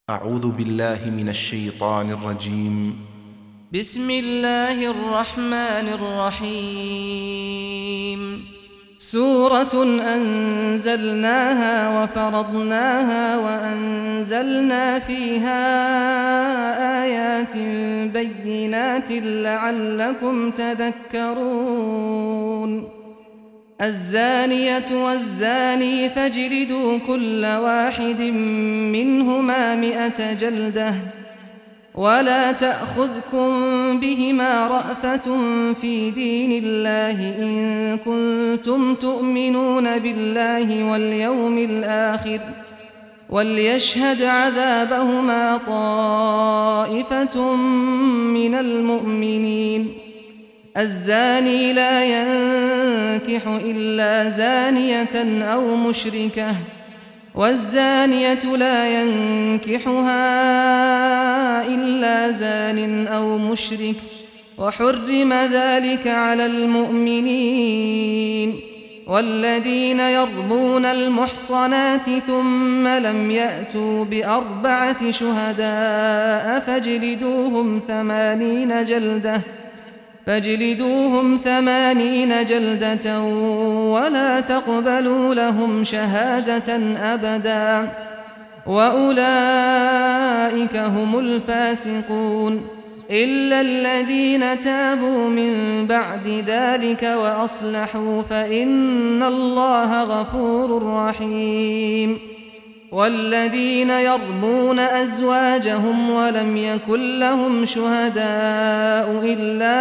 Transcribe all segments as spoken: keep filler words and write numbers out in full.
أعوذ بالله من الشيطان الرجيم. بسم الله الرحمن الرحيم. سورة أنزلناها وفرضناها وأنزلنا فيها آيات بينات لعلكم تذكرون. الزانية والزاني فاجلدوا كل واحد منهما مئة جلدة ولا تأخذكم بهما رأفة في دين الله إن كنتم تؤمنون بالله واليوم الآخر وليشهد عذابهما طائفة من المؤمنين. الزاني لا ينكح إلا زانية أو مشركة والزانية لا ينكحها إلا زان أو مشرك وحرم ذلك على المؤمنين. والذين يرمون المحصنات ثم لم يأتوا بأربعة شهداء فاجلدوهم ثمانين جلدة فاجلدوهم ثمانين جلدة ولا تقبلوا لهم شهادة أبدا وأولئك هم الفاسقون إلا الذين تابوا من بعد ذلك وأصلحوا فإن الله غفور رحيم. والذين يرمون أزواجهم ولم يكن لهم شهداء إلا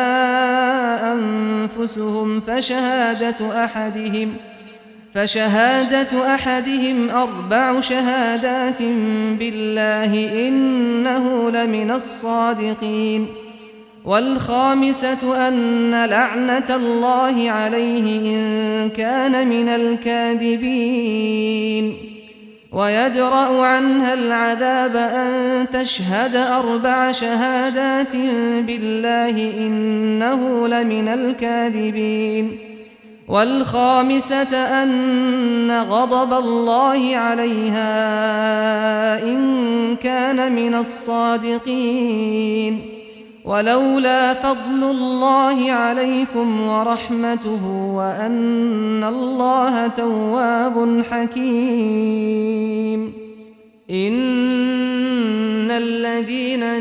أنفسهم فشهادة أحدهم فشهادة أحدهم أربع شهادات بالله إنه لمن الصادقين. والخامسة أن لعنة الله عليه إن كان من الكاذبين. ويدرأ عنها العذاب أن تشهد أربع شهادات بالله إنه لمن الكاذبين. والخامسة أن غضب الله عليها إن كان من الصادقين. ولولا فضل الله عليكم ورحمته وأن الله تواب حكيم. إن الذين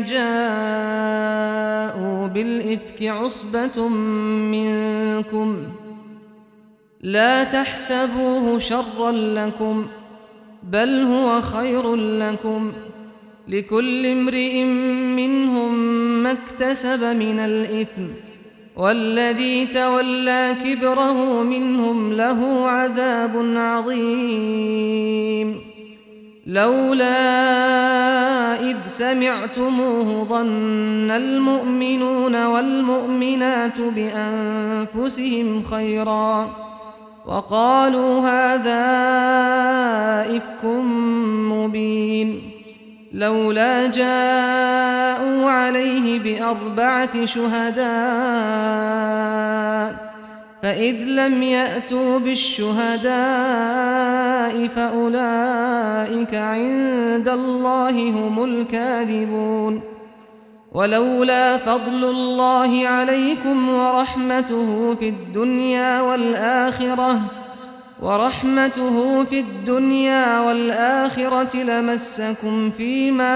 جاءوا بالإفك عصبة منكم لا تحسبوه شرا لكم بل هو خير لكم لكل امرئ منهم ما اكتسب من الإثم والذي تولى كبره منهم له عذاب عظيم. لولا إذ سمعتموه ظن المؤمنون والمؤمنات بأنفسهم خيرا وقالوا هذا إفك مبين. لولا جاءوا عليه بأربعة شهداء فإذ لم يأتوا بالشهداء فأولئك عند الله هم الكاذبون. ولولا فضل الله عليكم ورحمته في الدنيا والآخرة ورحمته في الدنيا والآخرة لمسكم فيما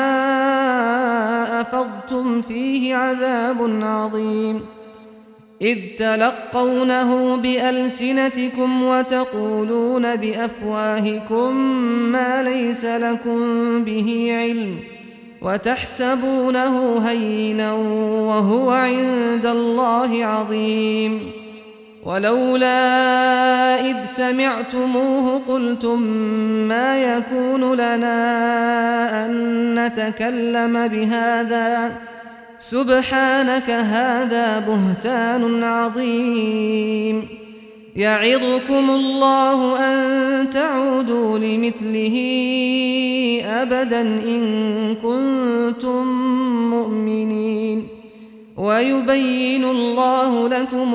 أفضتم فيه عذاب عظيم إذ تلقونه بألسنتكم وتقولون بأفواهكم ما ليس لكم به علم وتحسبونه هينا وهو عند الله عظيم. ولولا إذ سمعتموه قلتم ما يكون لنا أن نتكلم بهذا سبحانك هذا بهتان عظيم. يعظكم الله أن تعودوا لمثله أبدا إن كنتم مؤمنين ويبين الله لكم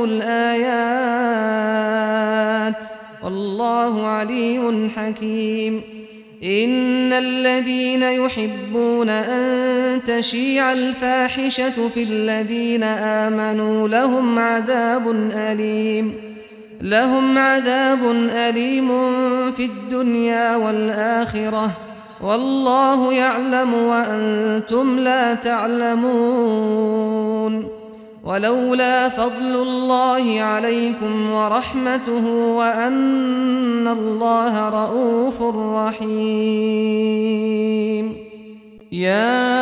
الآيات والله عليم حكيم. إن الذين يحبون أن تشيع الفاحشة في الذين آمنوا لهم عذاب أليم لهم عذاب أليم في الدنيا والآخرة والله يعلم وأنتم لا تعلمون ولولا فضل الله عليكم ورحمته وأن الله رؤوف رحيم يا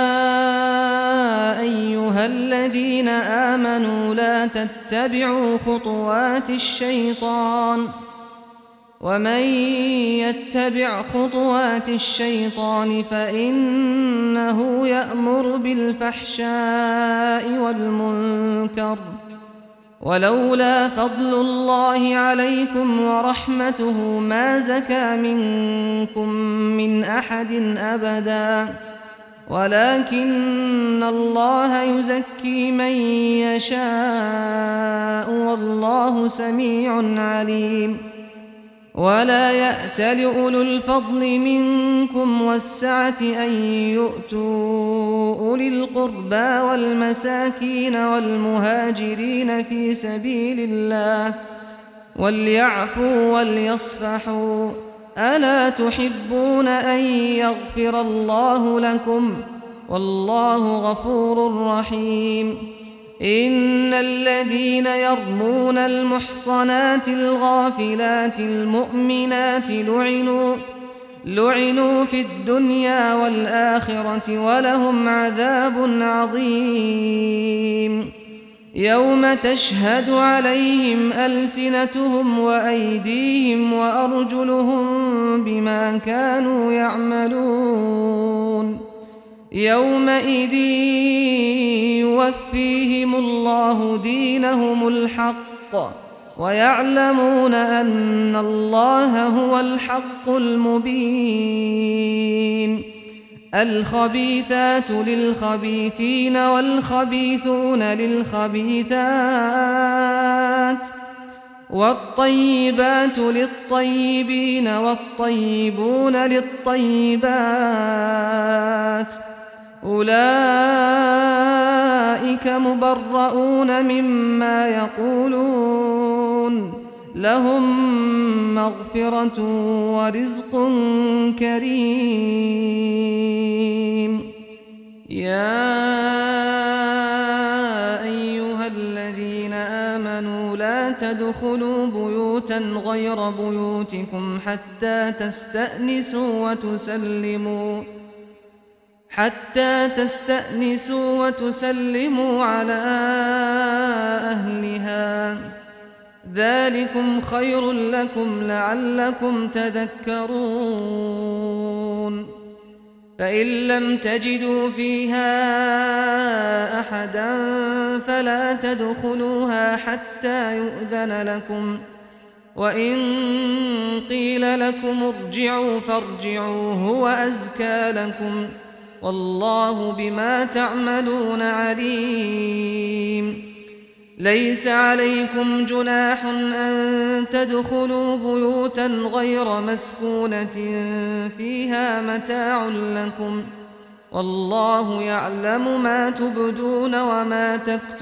أيها الذين آمنوا لا تتبعوا خطوات الشيطان ومن يتبع خطوات الشيطان فإنه يأمر بالفحشاء والمنكر ولولا فضل الله عليكم ورحمته ما زكى منكم من أحد أبدا ولكن الله يزكي من يشاء والله سميع عليم ولا يأتل أولو الفضل منكم والسعة أن يؤتوا أولي القربى والمساكين والمهاجرين في سبيل الله وليعفوا وليصفحوا ألا تحبون أن يغفر الله لكم والله غفور رحيم إن الذين يرمون المحصنات الغافلات المؤمنات لعنوا لعنوا في الدنيا والآخرة ولهم عذاب عظيم يوم تشهد عليهم ألسنتهم وأيديهم وأرجلهم بما كانوا يعملون يومئذ يوفيهم الله دينهم الحق ويعلمون أن الله هو الحق المبين الخبيثات للخبيثين والخبيثون للخبيثات والطيبات للطيبين والطيبون للطيبات أولئك مبرؤون مما يقولون لهم مغفرة ورزق كريم يا أيها الذين آمنوا لا تدخلوا بيوتا غير بيوتكم حتى تستأنسوا وتسلموا حتى تستأنسوا وتسلموا على أهلها ذلكم خير لكم لعلكم تذكرون فإن لم تجدوا فيها أحدا فلا تدخلوها حتى يؤذن لكم وإن قيل لكم ارجعوا فارجعوا هو أزكى لكم والله بما تعملون عليم ليس عليكم جناح أن تدخلوا بيوتا غير مسكونة فيها متاع لكم والله يعلم ما تبدون وما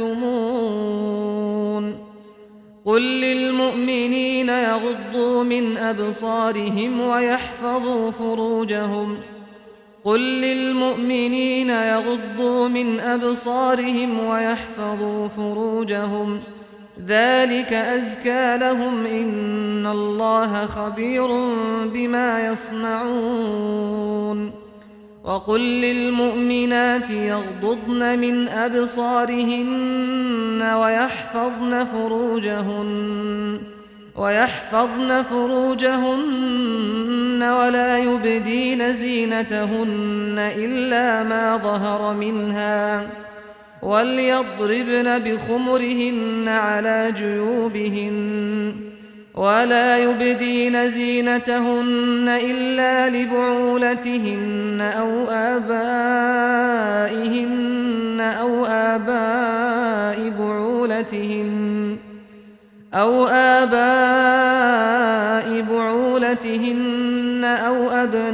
تكتمون قل للمؤمنين يغضوا من أبصارهم ويحفظوا فروجهم قل للمؤمنين يغضوا من أبصارهم ويحفظوا فروجهم ذلك أزكى لهم إن الله خبير بما يصنعون وقل للمؤمنات يغضضن من أبصارهن ويحفظن فروجهن ويحفظن فروجهن ولا يبدين زينتهن إلا ما ظهر منها وليضربن بخمرهن على جيوبهن ولا يبدين زينتهن إلا لبعولتهن أو آبائهن أو آباء بعولتهن أو آباء بعولتهن أو أبنائهن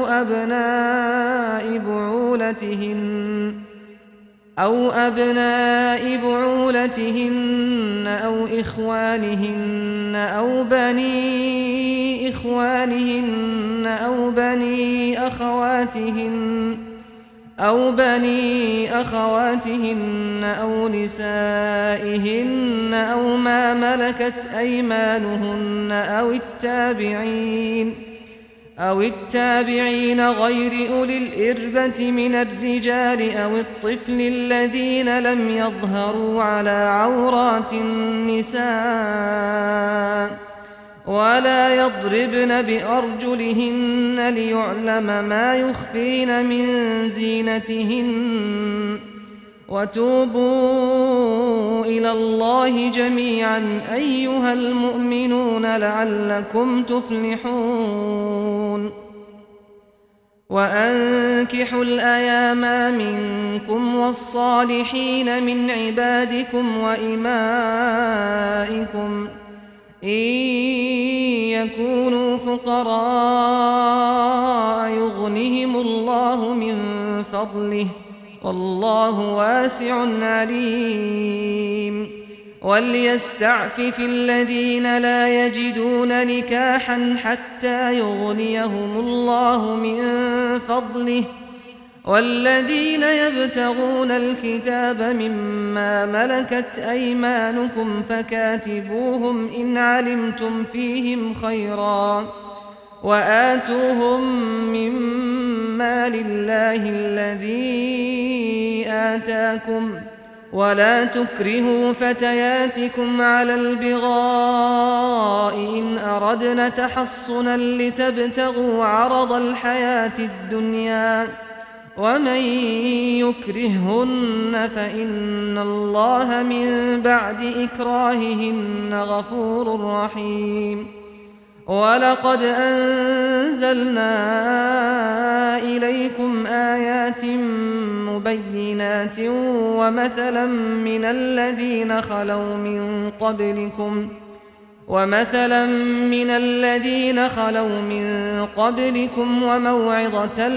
أبناء بعولتهن أو أبناء بعولتهن أو إخوانهن أو بني إخوانهن أو بني أخواتهن أو بني أخواتهن أو نسائهن أو ما ملكت أيمانهن أو التابعين أو التابعين غير أولي الإربة من الرجال أو الطفل الذين لم يظهروا على عورات النساء ولا يضربن بأرجلهن ليعلم ما يخفين من زينتهن وتوبوا إلى الله جميعا أيها المؤمنون لعلكم تفلحون وأنكحوا الأيام منكم والصالحين من عبادكم وإمائكم إن يكونوا فقراء يغنهم الله من فضله والله واسع عليم وليستعفف الذين لا يجدون نكاحا حتى يغنيهم الله من فضله والذين يبتغون الكتاب مما ملكت أيمانكم فكاتبوهم إن علمتم فيهم خيرا وآتوهم مما لله الذي آتاكم ولا تكرهوا فتياتكم على البغاء إن أردنا تحصنا لتبتغوا عرض الحياة الدنيا ومن يكرههن فإن الله من بعد إكراههن غفور رحيم ولقد أنزلنا إليكم آيات مبينات ومثلا من الذين خلوا من قبلكم ومثلا من الذين خلوا من قبلكم وموعظة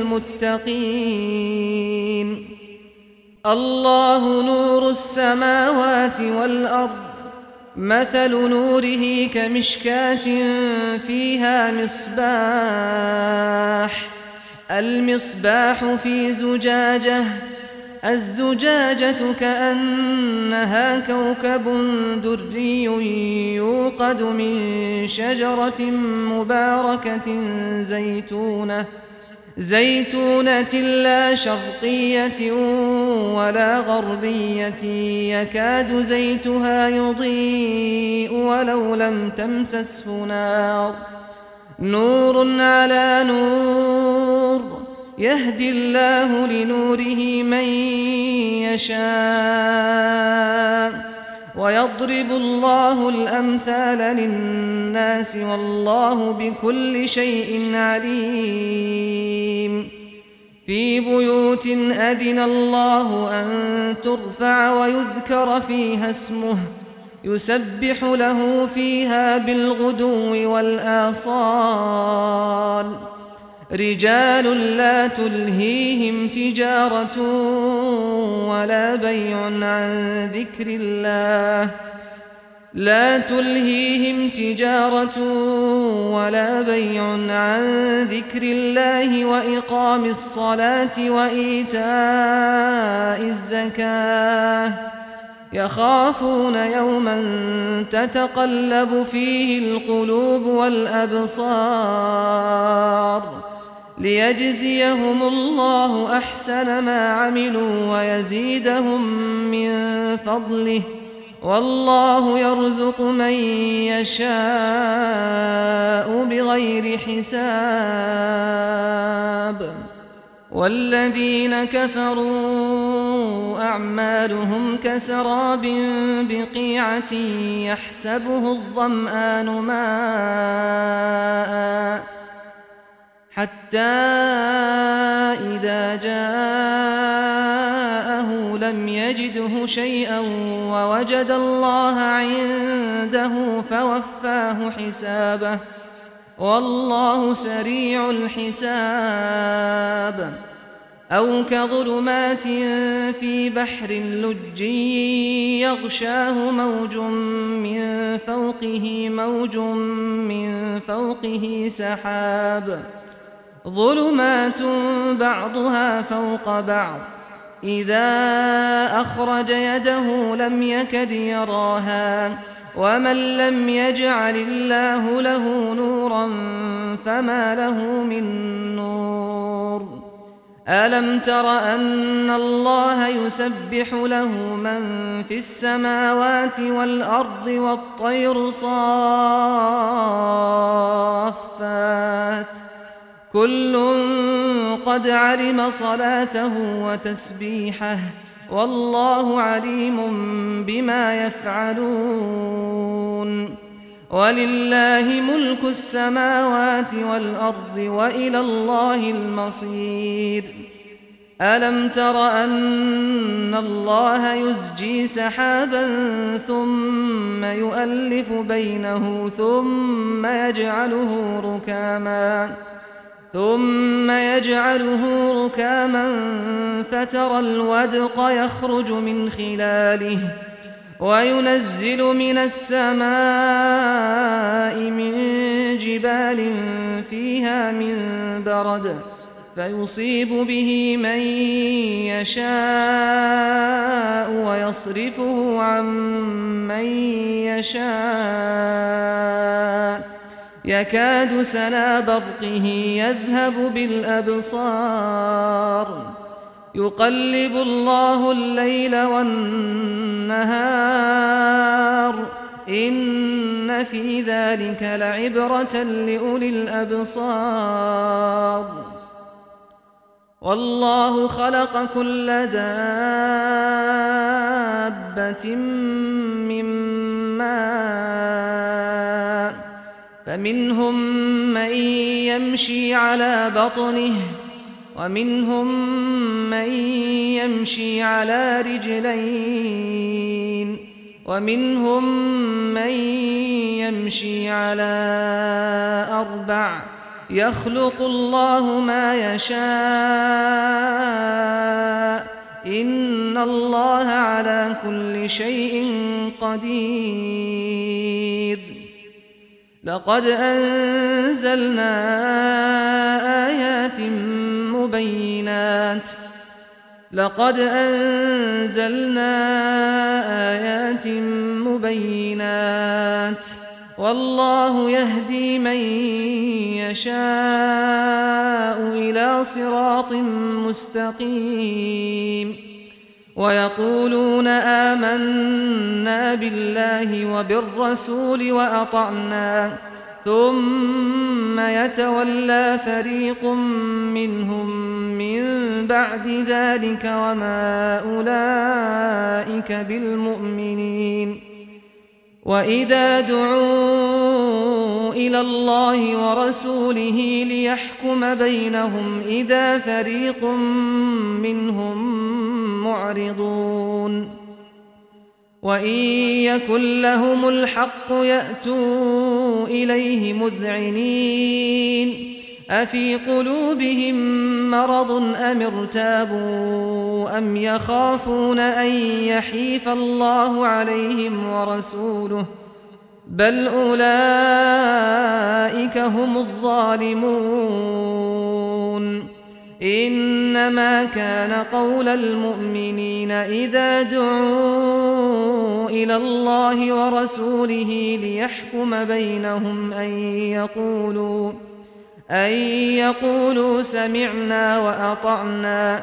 للمتقين الله نور السماوات والأرض مثل نوره كمشكاة فيها مصباح المصباح في زجاجة الزجاجة كأنها كوكب دري يوقد من شجرة مباركة زيتونة زيتونة لا شرقية ولا غربية يكاد زيتها يضيء ولو لم تمسسه نار نور على نور يهدي الله لنوره من يشاء ويضرب الله الأمثال للناس والله بكل شيء عليم في بيوت أذن الله أن ترفع ويذكر فيها اسمه يسبح له فيها بالغدو والآصال رجال لا تلهيهم تجارة ولا بيع عن ذكر الله لا تلهيهم تجارة ولا بيع عن ذكر الله وإقام الصلاة وإيتاء الزكاة يخافون يوما تتقلب فيه القلوب والأبصار ليجزيهم الله أحسن ما عملوا ويزيدهم من فضله والله يرزق من يشاء بغير حساب والذين كفروا أعمالهم كسراب بقيعة يحسبه الظمآن ماء حتى إذا جاءه لم يجده شيئا ووجد الله عنده فوفاه حسابه والله سريع الحساب أو كظلمات في بحر لجي يغشاه موج من فوقه موج من فوقه سحاب ظلمات بعضها فوق بعض إذا أخرج يده لم يكد يراها ومن لم يجعل الله له نورا فما له من نور ألم تر أن الله يسبح له من في السماوات والأرض والطير صافات كل قد علم صلاته وتسبيحه والله عليم بما يفعلون ولله ملك السماوات والأرض وإلى الله المصير ألم تر أن الله يزجي سحابا ثم يؤلف بينه ثم يجعله ركاما ثم يجعله ركاما فترى الودق يخرج من خلاله وينزل من السماء من جبال فيها من برد فيصيب به من يشاء ويصرفه عن من يشاء يكاد سنا برقه يذهب بالأبصار يقلب الله الليل والنهار إن في ذلك لعبرة لأولي الأبصار والله خلق كل دابة من ماء فمنهم من يمشي على بطنه ومنهم من يمشي على رجلين ومنهم من يمشي على أربع يخلق الله ما يشاء إن الله على كل شيء قدير لقد أنزلنا آيات مبينات لقد أنزلنا آيات مبينات والله يهدي من يشاء إلى صراط مستقيم ويقولون آمنا بالله وبالرسول وأطعنا ثم يتولى فريق منهم من بعد ذلك وما أولئك بالمؤمنين وإذا دعوا إلى الله ورسوله ليحكم بينهم إذا فريق منهم معرضون وإن يكن لهم الحق يأتوا إليه مذعنين أفي قلوبهم مرض أم ارتابوا أم يخافون أن يحيف الله عليهم ورسوله بل أولئك هم الظالمون إنما كان قول المؤمنين إذا دعوا إلى الله ورسوله ليحكم بينهم أن يقولوا أن يقولوا سمعنا وأطعنا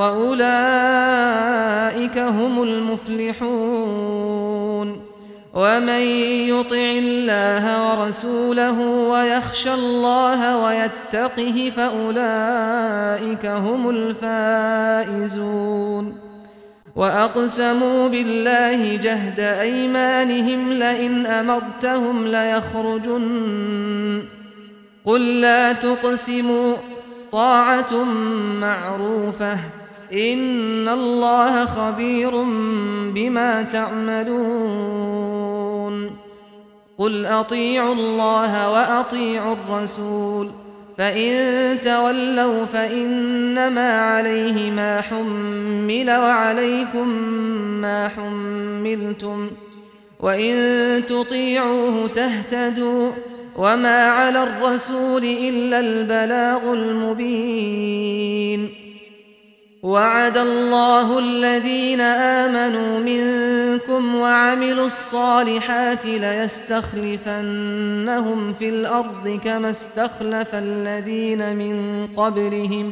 وأولئك هم المفلحون ومن يطع الله ورسوله ويخشى الله ويتقه فأولئك هم الفائزون وأقسموا بالله جهد أيمانهم لئن أمرتهم ليخرجن قل لا تقسموا طاعة معروفة إن الله خبير بما تعملون قل أطيعوا الله وأطيعوا الرسول فإن تولوا فإنما عليه ما حمل وعليكم ما حملتم وإن تطيعوه تهتدوا وما على الرسول إلا البلاغ المبين وعد الله الذين آمنوا منكم وعملوا الصالحات ليستخلفنهم في الأرض كما استخلف الذين من قبلهم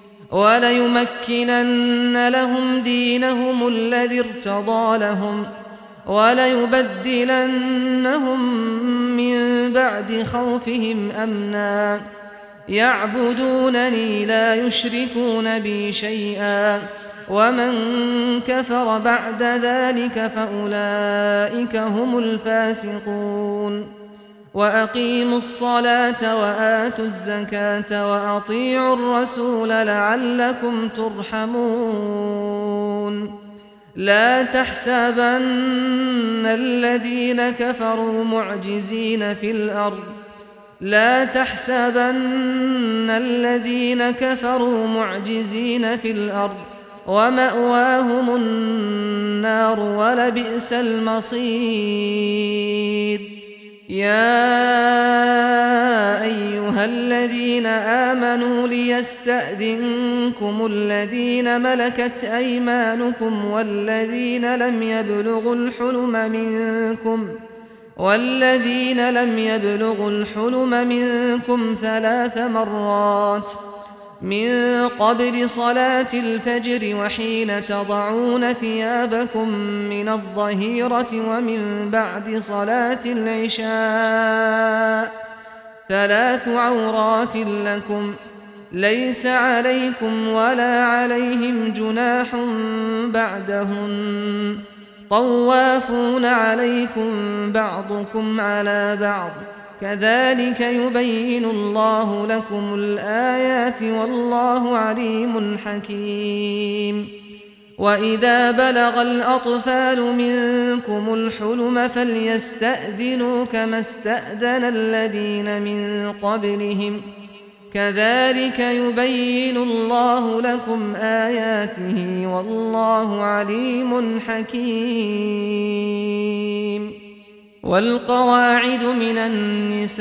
وليمكنن لهم دينهم الذي ارتضى لهم وليبدلنهم من بعد خوفهم أمنا يعبدونني لا يشركون بي شيئا ومن كفر بعد ذلك فأولئك هم الفاسقون وأقيموا الصلاة وآتوا الزكاة وأطيعوا الرسول لعلكم ترحمون لا تحسبن الذين كفروا معجزين في الأرض لا تحسبن الذين كفروا معجزين في الأرض ومأواهم النار ولبئس المصير يا أيها الذين آمنوا ليستأذنكم الذين ملكت أيمانكم والذين لم يبلغوا الحلم منكم والذين لم يبلغوا الحلم منكم ثلاث مرات من قبل صلاة الفجر وحين تضعون ثيابكم من الظهيرة ومن بعد صلاة العشاء ثلاث عورات لكم ليس عليكم ولا عليهم جناح بعدهن طوافون عليكم بعضكم على بعض كذلك يبين الله لكم الآيات والله عليم حكيم وإذا بلغ الأطفال منكم الحلم فليستأذنوا كما استأذن الذين من قبلهم كذلك يبين الله لكم آياته والله عليم حكيم والقواعد من النساء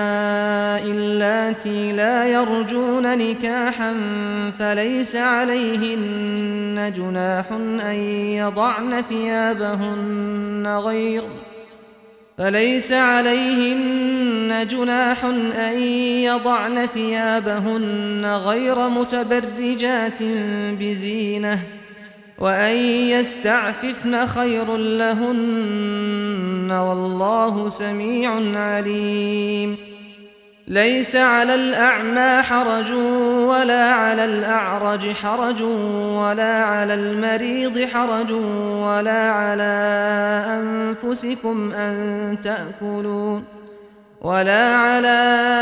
اللاتي لا يرجون نكاحا فليس عليهن جناح أن يضعن ثيابهن غير فليس عليهن جناح أن يضعن ثيابهن غير متبرجات بزينة وأن يستعففن خير لهن والله سميع عليم ليس على الأعمى حرج ولا على الأعرج حرج ولا على المريض حرج ولا على أنفسكم أن تأكلوا ولا على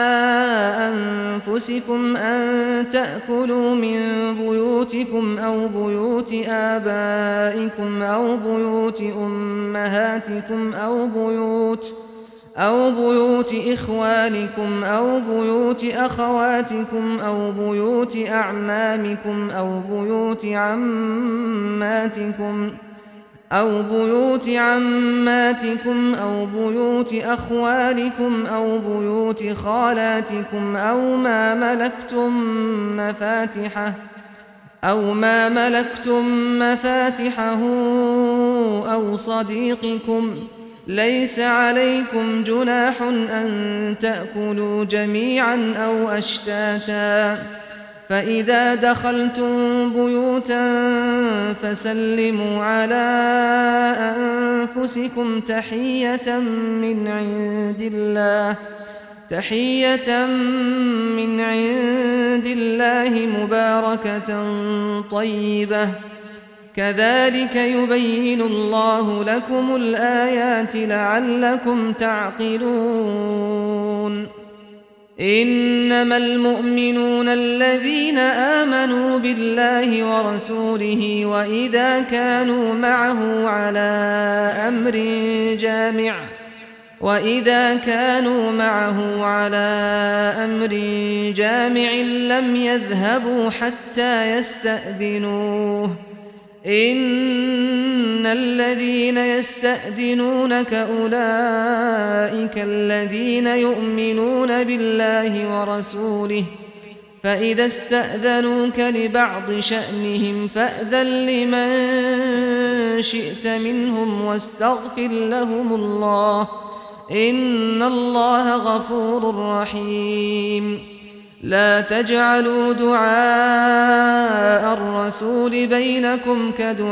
أنفسكم أن تأكلوا من بيوتكم أو بيوت آبائكم أو بيوت أمهاتكم أو بيوت أو بيوت إخوانكم أو بيوت أخواتكم أو بيوت أعمامكم أو بيوت عماتكم أو بيوت عماتكم أو بيوت أخوالكم أو بيوت خالاتكم أو ما ملكتم مفاتحه أو ما ملكتم مفاتحه أو صديقكم ليس عليكم جناح أن تأكلوا جميعا أو أشتاتا فإذا دخلتم بيوتا فسلموا على أنفسكم تحية من عند الله تحية من عند الله مباركة طيبة كذلك يبين الله لكم الآيات لعلكم تعقلون إنما المؤمنون الذين آمنوا بالله ورسوله وإذا كانوا معه على أمر جامع وإذا كانوا معه على أمر جامع لم يذهبوا حتى يستأذنوه إن الذين يستأذنونك أولئك الذين يؤمنون بالله ورسوله فإذا استأذنوك لبعض شأنهم فأذن لمن شئت منهم واستغفر لهم الله إن الله غفور رحيم لا تجعلوا دعاء الرسول بينكم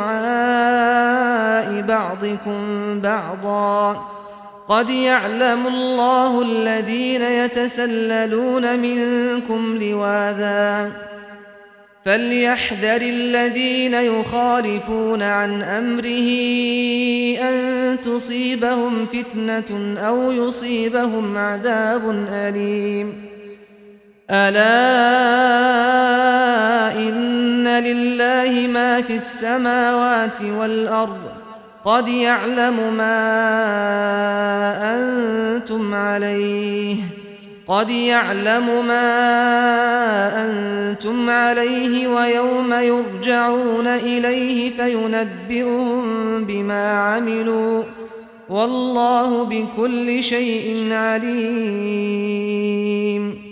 كدعاء بعضكم بعضا قد يعلم الله الذين يتسللون منكم لواذا فليحذر الذين يخالفون عن أمره أن تصيبهم فتنة أو يصيبهم عذاب أليم ألا إن لله ما في السماوات والأرض قد يعلم ما أنتم عليه قد يعلم ما أنتم عليه ويوم يرجعون إليه فينبئهم بما عملوا والله بكل شيء عليم